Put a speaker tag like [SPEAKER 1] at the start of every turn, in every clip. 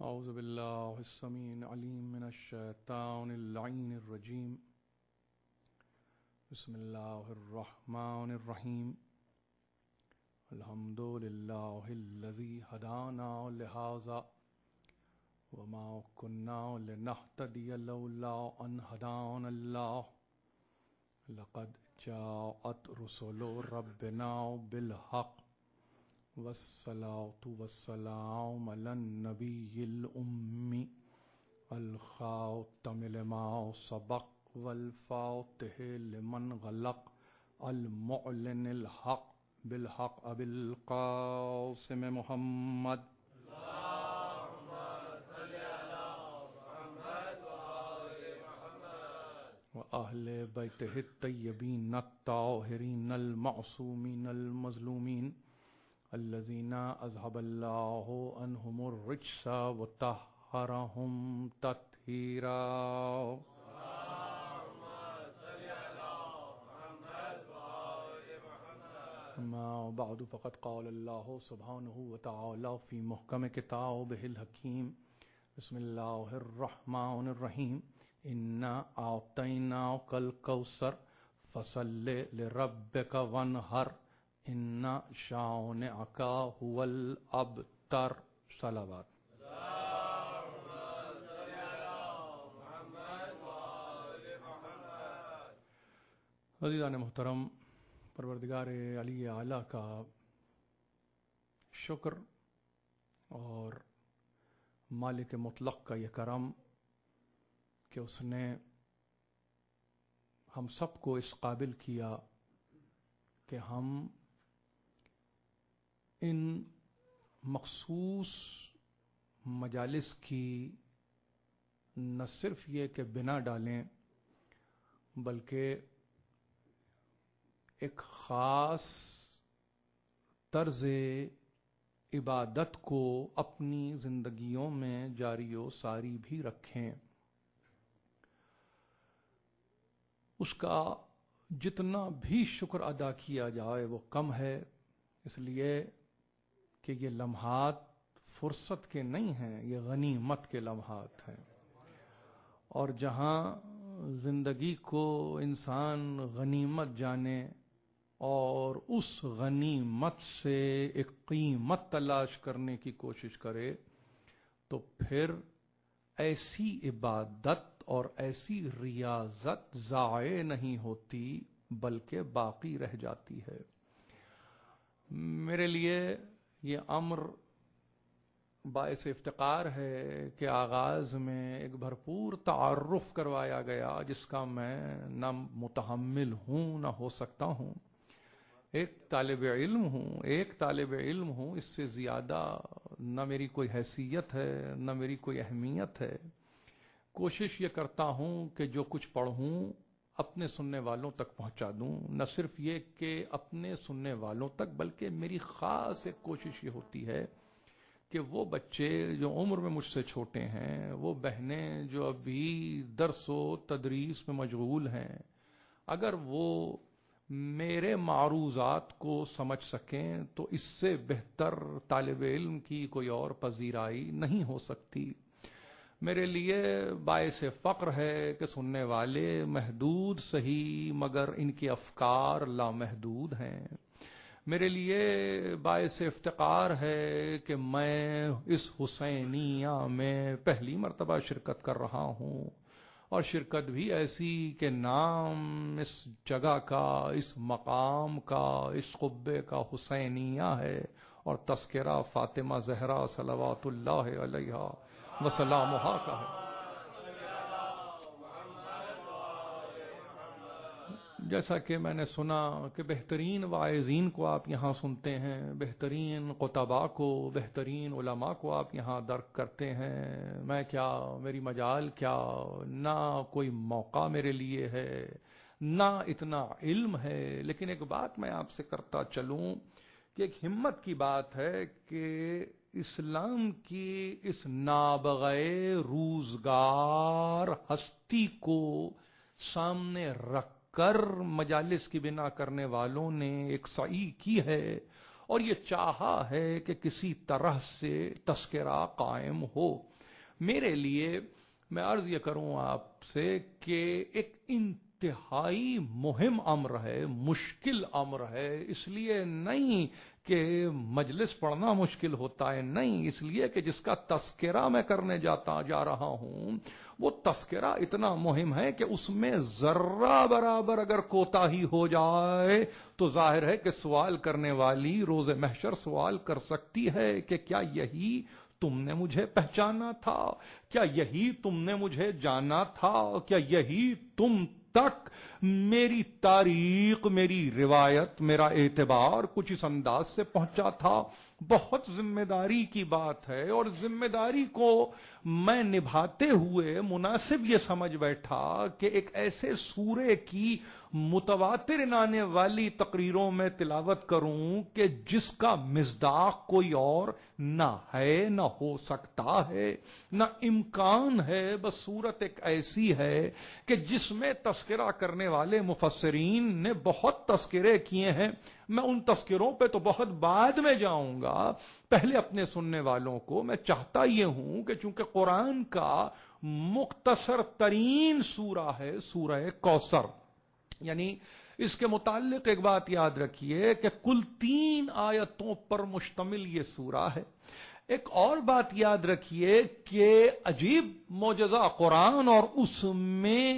[SPEAKER 1] اعوذ باللہ السمیع العلیم من الشیطان اللعین الرجیم بسم اللہ الرحمن الرحیم الحمد للہ الذی ہدانا لہذا وما كنا لنہتدی لولا ان ہدانا اللہ لقد جاءت رسل ربنا بالحق والصلاة والسلام علی النبی الأمی الخاتم لما سبق والفاتح لمن غلق المعلن الحق بالحق ابی القاسم محمد وأہل بیتہ الطیبین الطاہرین المعصومین المظلومین الذین اذهب اللہ عنہم الرجس وطہرہم تطہیرا اما بعد فقد قال اللہ سبحانہ وتعالی فی محکم کتابہ الحکیم بسم اللہ الرحمن الرحیم انا اعطیناک الکوثر فصل لربک وانحر ان شانئک هو الابتر صلوات عزیزان محترم، پروردگار علی اعلیٰ کا شکر اور مالک مطلق کا یہ کرم کہ اس نے ہم سب کو اس قابل کیا کہ ہم ان مخصوص مجالس کی نہ صرف یہ کہ بنا ڈالیں بلکہ ایک خاص طرز عبادت کو اپنی زندگیوں میں جاری و ساری بھی رکھیں۔ اس کا جتنا بھی شکر ادا کیا جائے وہ کم ہے، اس لیے کہ یہ لمحات فرصت کے نہیں ہیں، یہ غنیمت کے لمحات ہیں، اور جہاں زندگی کو انسان غنیمت جانے اور اس غنیمت سے ایک قیمت تلاش کرنے کی کوشش کرے تو پھر ایسی عبادت اور ایسی ریاضت ضائع نہیں ہوتی بلکہ باقی رہ جاتی ہے۔ میرے لیے یہ امر باعث افتخار ہے کہ آغاز میں ایک بھرپور تعارف کروایا گیا جس کا میں نہ متحمل ہوں نہ ہو سکتا ہوں۔ ایک طالب علم ہوں، اس سے زیادہ نہ میری کوئی حیثیت ہے نہ میری کوئی اہمیت ہے۔ کوشش یہ کرتا ہوں کہ جو کچھ پڑھوں اپنے سننے والوں تک پہنچا دوں، نہ صرف یہ کہ اپنے سننے والوں تک بلکہ میری خاص ایک کوشش یہ ہوتی ہے کہ وہ بچے جو عمر میں مجھ سے چھوٹے ہیں، وہ بہنیں جو ابھی درس و تدریس میں مشغول ہیں، اگر وہ میرے معروضات کو سمجھ سکیں تو اس سے بہتر طالب علم کی کوئی اور پذیرائی نہیں ہو سکتی۔ میرے لیے باعث فخر ہے کہ سننے والے محدود صحیح مگر ان کے افکار لامحدود ہیں۔ میرے لیے باعث افتخار ہے کہ میں اس حسینیہ میں پہلی مرتبہ شرکت کر رہا ہوں، اور شرکت بھی ایسی کہ نام اس جگہ کا، اس مقام کا، اس قبے کا حسینیہ ہے، اور تذکرہ فاطمہ زہرا صلوات اللہ علیہا وسلامہا کا ہے۔ جیسا کہ میں نے سنا کہ بہترین واعظین کو آپ یہاں سنتے ہیں، بہترین خطباء کو، بہترین علماء کو آپ یہاں درک کرتے ہیں، میں کیا، میری مجال کیا، نہ کوئی موقع میرے لیے ہے نہ اتنا علم ہے، لیکن ایک بات میں آپ سے کرتا چلوں کہ ایک ہمت کی بات ہے کہ اسلام کی اس نابغہ روزگار ہستی کو سامنے رکھ کر مجالس کی بنا کرنے والوں نے ایک سعی کی ہے اور یہ چاہا ہے کہ کسی طرح سے تذکرہ قائم ہو۔ میرے لیے میں عرض یہ کروں آپ سے کہ ایک انتہائی مہم امر ہے، مشکل امر ہے، اس لیے نہیں کہ مجلس پڑھنا مشکل ہوتا ہے، نہیں، اس لیے کہ جس کا تذکرہ میں کرنے جا رہا ہوں وہ تذکرہ اتنا مہم ہے کہ اس میں ذرہ برابر اگر کوتاہی ہو جائے تو ظاہر ہے کہ سوال کرنے والی روز محشر سوال کر سکتی ہے کہ کیا یہی تم نے مجھے پہچانا تھا؟ کیا یہی تم نے مجھے جانا تھا؟ کیا یہی تم تک میری تاریخ، میری روایت، میرا اعتبار کچھ اس انداز سے پہنچا تھا؟ بہت ذمہ داری کی بات ہے، اور ذمہ داری کو میں نبھاتے ہوئے مناسب یہ سمجھ بیٹھا کہ ایک ایسے سورے کی متواتر آنے والی تقریروں میں تلاوت کروں کہ جس کا مصداق کوئی اور نہ ہے، نہ ہو سکتا ہے، نہ امکان ہے۔ بس صورت ایک ایسی ہے کہ جس میں تذکرہ کرنے والے مفسرین نے بہت تذکرے کیے ہیں، میں ان تذکروں پہ تو بہت بعد میں جاؤں گا۔ پہلے اپنے سننے والوں کو میں چاہتا یہ ہوں کہ چونکہ قرآن کا مختصر ترین سورہ ہے سورہ کوثر، یعنی اس کے متعلق ایک بات یاد رکھیے کہ کل 3 آیتوں پر مشتمل یہ سورہ ہے۔ ایک اور بات یاد رکھیے کہ عجیب معجزہ قرآن اور اس میں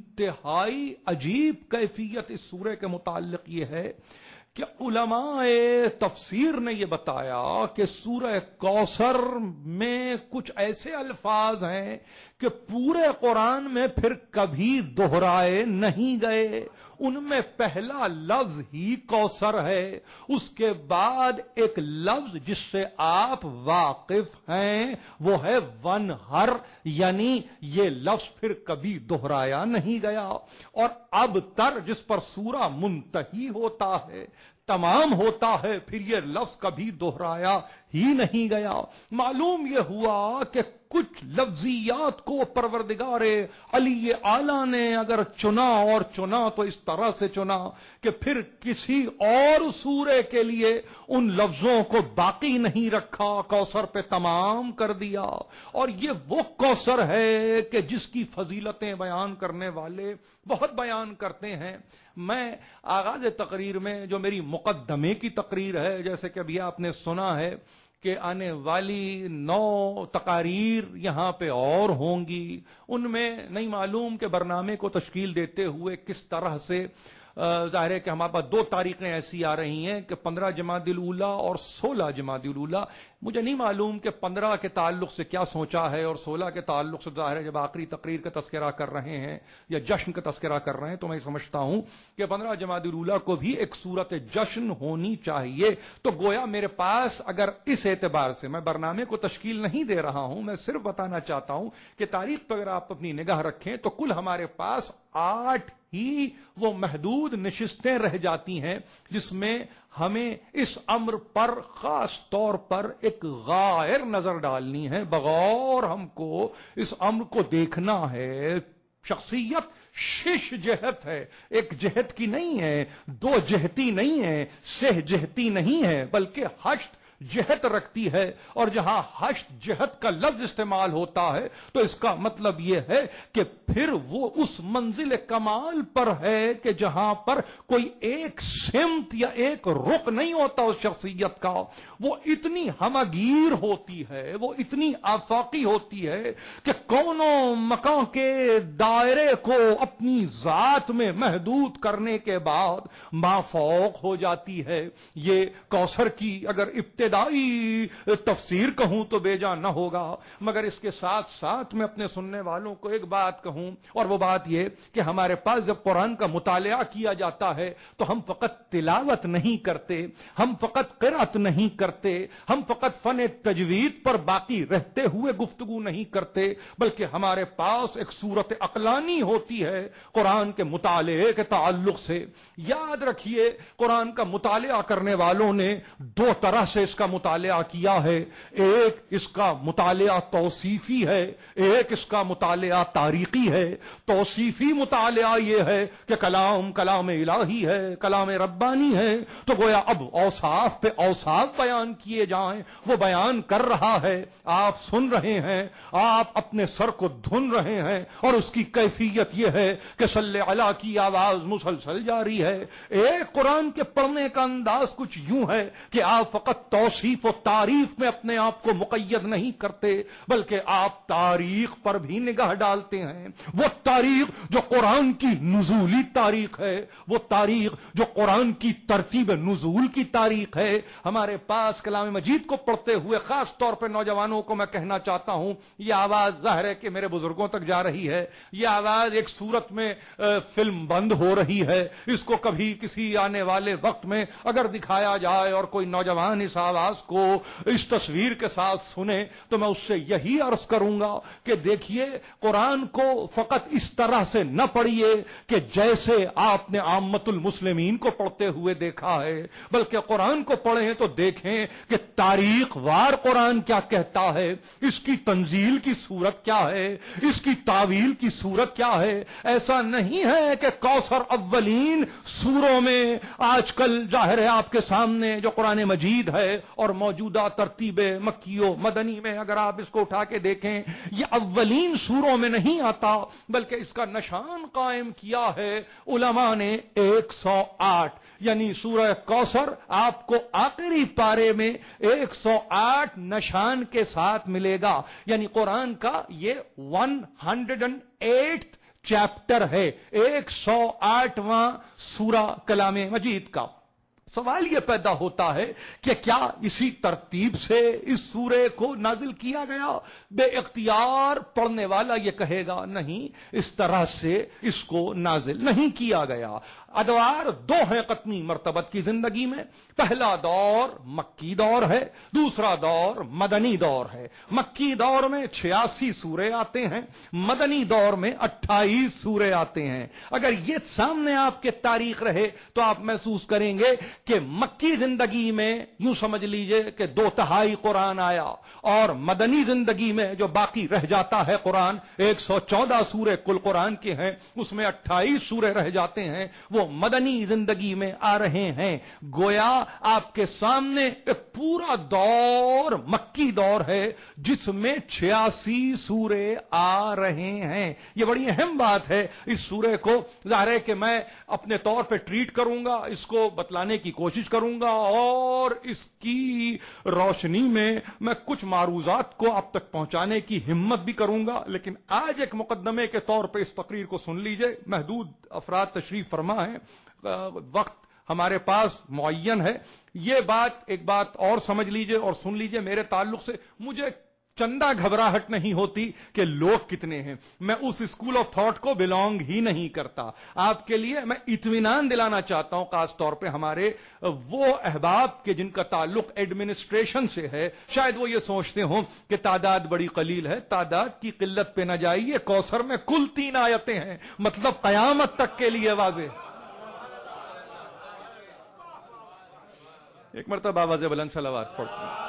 [SPEAKER 1] انتہائی عجیب کیفیت اس سورے کے متعلق یہ ہے کہ علماء تفسیر نے یہ بتایا کہ سورہ کوثر میں کچھ ایسے الفاظ ہیں کہ پورے قرآن میں پھر کبھی دہرائے نہیں گئے۔ ان میں پہلا لفظ ہی کوثر ہے، اس کے بعد ایک لفظ جس سے آپ واقف ہیں وہ ہے ونہر، یعنی یہ لفظ پھر کبھی دہرایا نہیں گیا، اور اب تر جس پر سورہ منتہی ہوتا ہے، تمام ہوتا ہے، پھر یہ لفظ کبھی دہرایا ہی نہیں گیا۔ معلوم یہ ہوا کہ کچھ لفظیات کو پروردگار علی اعلیٰ نے اگر چنا اور چنا تو اس طرح سے چنا کہ پھر کسی اور سورے کے لیے ان لفظوں کو باقی نہیں رکھا، کوثر پہ تمام کر دیا۔ اور یہ وہ کوثر ہے کہ جس کی فضیلتیں بیان کرنے والے بہت بیان کرتے ہیں۔ میں آغاز تقریر میں جو میری مقدمے کی تقریر ہے، جیسے کہ ابھی آپ نے سنا ہے کہ آنے والی 9 تقاریر یہاں پہ اور ہوں گی، ان میں نہیں معلوم کہ برنامے کو تشکیل دیتے ہوئے کس طرح سے ظاہر ہے کہ ہمارے پاس 2 تاریخیں ایسی آ رہی ہیں کہ 15 جمادی الاولیٰ اور 16 جمادی الاولیٰ۔ مجھے نہیں معلوم کہ 15 کے تعلق سے کیا سوچا ہے اور 16 کے تعلق سے ظاہر ہے جب آخری تقریر کا تذکرہ کر رہے ہیں یا جشن کا تذکرہ کر رہے ہیں تو میں سمجھتا ہوں کہ 15 جمادی الاولیٰ کو بھی ایک صورت جشن ہونی چاہیے۔ تو گویا میرے پاس اگر اس اعتبار سے میں برنامے کو تشکیل نہیں دے رہا ہوں، میں صرف بتانا چاہتا ہوں کہ تاریخ پہ اگر آپ اپنی نگاہ رکھیں تو کل ہمارے پاس 8 ہی وہ محدود نشستیں رہ جاتی ہیں جس میں ہمیں اس امر پر خاص طور پر ایک غائر نظر ڈالنی ہے، بغور ہم کو اس امر کو دیکھنا ہے۔ شخصیت 6 جہت ہے، ایک جہت کی نہیں ہے، 2 جہتی نہیں ہے، 6 جہتی نہیں ہے، بلکہ 8 جہت رکھتی ہے۔ اور جہاں 8 جہت کا لفظ استعمال ہوتا ہے تو اس کا مطلب یہ ہے کہ پھر وہ اس منزل کمال پر ہے کہ جہاں پر کوئی ایک سمت یا ایک رخ نہیں ہوتا اس شخصیت کا، وہ اتنی ہمگیر ہوتی ہے، وہ اتنی آفاقی ہوتی ہے کہ کونوں مکان کے دائرے کو اپنی ذات میں محدود کرنے کے بعد مافوق ہو جاتی ہے۔ یہ کوثر کی اگر ابتدائی تفسیر کہوں تو بے جا نہ ہوگا، مگر اس کے ساتھ ساتھ میں اپنے سننے والوں کو ایک بات کہوں، اور وہ بات یہ کہ ہمارے پاس جب قرآن کا مطالعہ کیا جاتا ہے تو ہم فقط تلاوت نہیں کرتے، ہم فقط قرأت نہیں کرتے، ہم فقط فن تجوید پر باقی رہتے ہوئے گفتگو نہیں کرتے، بلکہ ہمارے پاس ایک صورت عقلانی ہوتی ہے قرآن کے مطالعے کے تعلق سے۔ یاد رکھیے قرآن کا مطالعہ کرنے والوں نے 2 طرح سے اس کا مطالعہ کیا ہے، ایک اس کا مطالعہ توصیفی ہے، ایک اس کا مطالعہ تاریخی ہے۔ توصیفی مطالعہ یہ ہے کہ کلام الہی ہے، کلام ربانی ہے، تو گویا اب اوصاف پہ اوصاف بیان کیے جائیں، وہ بیان کر رہا ہے، آپ سن رہے ہیں، آپ اپنے سر کو دھن رہے ہیں، اور اس کی کیفیت یہ ہے کہ صلی اللہ کی آواز مسلسل جاری ہے۔ ایک قرآن کے پڑھنے کا انداز کچھ یوں ہے کہ آپ فقط توصیف و تعریف میں اپنے آپ کو مقید نہیں کرتے، بلکہ آپ تاریخ پر بھی نگاہ ڈالتے ہیں۔ وہ تاریخ جو قرآن کی نزولی تاریخ ہے، وہ تاریخ جو قرآن کی ترتیب نزول کی تاریخ ہے۔ ہمارے پاس کلام مجید کو پڑھتے ہوئے خاص طور پہ نوجوانوں کو میں کہنا چاہتا ہوں، یہ آواز ظاہر ہے کہ میرے بزرگوں تک جا رہی ہے، یہ آواز ایک صورت میں فلم بند ہو رہی ہے، اس کو کبھی کسی آنے والے وقت میں اگر دکھایا جائے اور کوئی نوجوان اس آواز کو اس تصویر کے ساتھ سنے تو میں اس سے یہی عرض کروں گا کہ دیکھیے، قرآن کو فقط اس طرح سے نہ پڑھیے کہ جیسے آپ نے عامت المسلمین کو پڑھتے ہوئے دیکھا ہے، بلکہ قرآن کو پڑھیں تو دیکھیں کہ تاریخ وار قرآن کیا کہتا ہے، اس کی تنزیل کی صورت کیا ہے، اس کی تعویل کی صورت کیا ہے۔ ایسا نہیں ہے کہ کوثر اولین سوروں میں آج کل ظاہر ہے آپ کے سامنے جو قرآن مجید ہے اور موجودہ ترتیب مکی و مدنی میں اگر آپ اس کو اٹھا کے دیکھیں، یہ اولین سوروں میں نہیں آتا، بلکہ اس کا نشان قائم کیا ہے علماء نے 108، یعنی سورہ کوثر آپ کو آخری پارے میں 108 نشان کے ساتھ ملے گا، یعنی قرآن کا یہ 108 چیپٹر ہے، 108واں سورہ کلام مجید کا۔ سوال یہ پیدا ہوتا ہے کہ کیا اسی ترتیب سے اس سورے کو نازل کیا گیا؟ بے اختیار پڑھنے والا یہ کہے گا نہیں، اس طرح سے اس کو نازل نہیں کیا گیا۔ ادوار دو ہیں قطنی مرتبت کی زندگی میں، پہلا دور مکی دور ہے، دوسرا دور مدنی دور ہے۔ مکی دور میں 86 سورے آتے ہیں، مدنی دور میں 28 سورے آتے ہیں۔ اگر یہ سامنے آپ کے تاریخ رہے تو آپ محسوس کریں گے کہ مکی زندگی میں یوں سمجھ لیجئے کہ 2/3 قرآن آیا، اور مدنی زندگی میں جو باقی رہ جاتا ہے قرآن، 114 سورے کل قرآن کے ہیں، اس میں 28 سورے رہ جاتے ہیں، وہ مدنی زندگی میں آ رہے ہیں۔ گویا آپ کے سامنے ایک پورا دور مکی دور ہے جس میں 86 سورے آ رہے ہیں۔ یہ بڑی اہم بات ہے۔ اس سورے کو ظاہر ہے کہ میں اپنے طور پہ ٹریٹ کروں گا، اس کو بتلانے کی کوشش کروں گا، اور اس کی روشنی میں کچھ معروضات کو آپ تک پہنچانے کی ہمت بھی کروں گا۔ لیکن آج ایک مقدمے کے طور پہ اس تقریر کو سن لیجئے، محدود افراد تشریف فرما ہیں، وقت ہمارے پاس معین ہے۔ یہ بات ایک بات اور سمجھ لیجئے اور سن لیجئے، میرے تعلق سے مجھے چندہ گھبراہٹ نہیں ہوتی کہ لوگ کتنے ہیں، میں اس اسکول آف تھاٹ کو بلونگ ہی نہیں کرتا۔ آپ کے لیے میں اطمینان دلانا چاہتا ہوں، خاص طور پہ ہمارے وہ احباب کے جن کا تعلق ایڈمنسٹریشن سے ہے، شاید وہ یہ سوچتے ہوں کہ تعداد بڑی قلیل ہے۔ تعداد کی قلت پہ نہ جائیے، کوثر میں کل 3 آیتیں ہیں، مطلب قیامت تک کے لیے واضح۔ ایک مرتبہ آواز بلند صلوات پڑھتے ہیں۔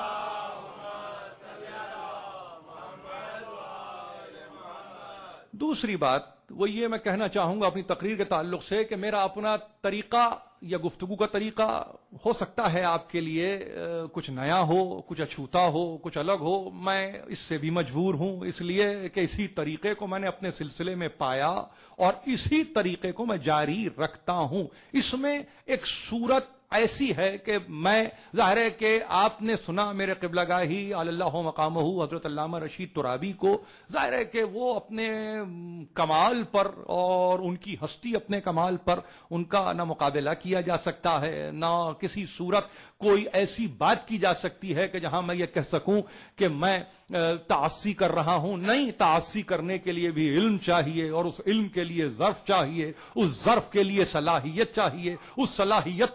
[SPEAKER 1] دوسری بات وہ یہ میں کہنا چاہوں گا اپنی تقریر کے تعلق سے کہ میرا اپنا طریقہ یا گفتگو کا طریقہ ہو سکتا ہے آپ کے لیے کچھ نیا ہو، کچھ اچھوتا ہو، کچھ الگ ہو۔ میں اس سے بھی مجبور ہوں، اس لیے کہ اسی طریقے کو میں نے اپنے سلسلے میں پایا اور اسی طریقے کو میں جاری رکھتا ہوں۔ اس میں ایک صورت ایسی ہے کہ میں ظاہر ہے کہ آپ نے سنا میرے قبلہ گاہی اللہ مقامہ حضرت علامہ رشید ترابی کو، ظاہر ہے کہ وہ اپنے کمال پر اور ان کی ہستی اپنے کمال پر ان کا نہ مقابلہ کیا جا سکتا ہے، نہ کسی صورت کوئی ایسی بات کی جا سکتی ہے کہ جہاں میں یہ کہہ سکوں کہ میں تعصی کر رہا ہوں۔ نہیں، تعصی کرنے کے لیے بھی علم چاہیے، اور اس علم کے لیے ظرف چاہیے، اس ظرف کے لیے صلاحیت چاہیے، اس صلاحیت کے لیے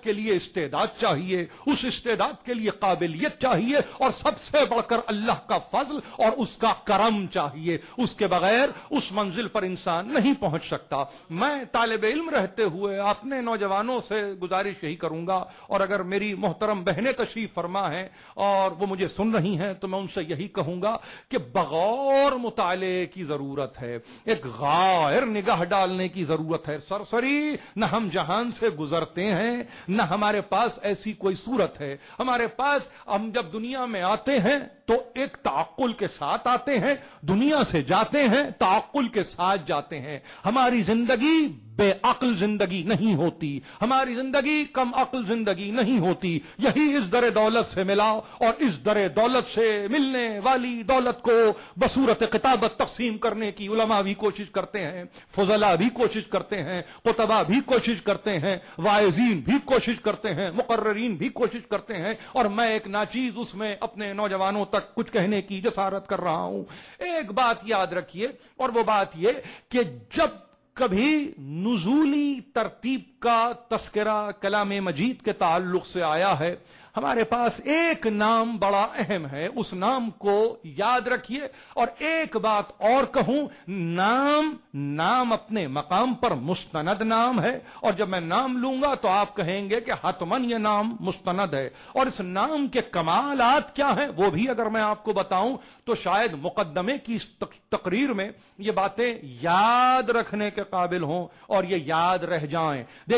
[SPEAKER 1] استعداد چاہیے، اس استعداد کے لیے قابلیت چاہیے، اور سب سے بڑھ کر اللہ کا فضل اور اس کا کرم چاہیے۔ اس کے بغیر اس منزل پر انسان نہیں پہنچ سکتا۔ میں طالب علم رہتے ہوئے اپنے نوجوانوں سے گزارش یہی کروں گا، اور اگر میری محترم بہنیں تشریف فرما ہیں اور وہ مجھے سن رہی ہیں تو میں ان سے یہی کہوں گا کہ بغور مطالعے کی ضرورت ہے، ایک غائر نگاہ ڈالنے کی ضرورت ہے۔ سرسری نہ ہم جہان سے گزرتے ہیں، نہ ہمارے پاس ایسی کوئی صورت ہے۔ ہمارے پاس ہم جب دنیا میں آتے ہیں تو ایک تعقل کے ساتھ آتے ہیں، دنیا سے جاتے ہیں تعقل کے ساتھ جاتے ہیں۔ ہماری زندگی بے عقل زندگی نہیں ہوتی، ہماری زندگی کم عقل زندگی نہیں ہوتی۔ یہی اس در دولت سے ملا، اور اس در دولت سے ملنے والی دولت کو بصورت کتابت تقسیم کرنے کی علماء بھی کوشش کرتے ہیں، فضلاء بھی کوشش کرتے ہیں، قطباء بھی کوشش کرتے ہیں، واعظین بھی کوشش کرتے ہیں، مقررین بھی کوشش کرتے ہیں، اور میں ایک ناچیز اس میں اپنے نوجوانوں تک کچھ کہنے کی جسارت کر رہا ہوں۔ ایک بات یاد رکھیے، اور وہ بات یہ کہ جب کبھی نزولی ترتیب کا تذکرہ کلام مجید کے تعلق سے آیا ہے، ہمارے پاس ایک نام بڑا اہم ہے، اس نام کو یاد رکھیے۔ اور ایک بات اور کہوں، نام اپنے مقام پر مستند نام ہے، اور جب میں نام لوں گا تو آپ کہیں گے کہ حتماً یہ نام مستند ہے۔ اور اس نام کے کمالات کیا ہیں وہ بھی اگر میں آپ کو بتاؤں تو شاید مقدمے کی تقریر میں یہ باتیں یاد رکھنے کے قابل ہوں اور یہ یاد رہ جائیں۔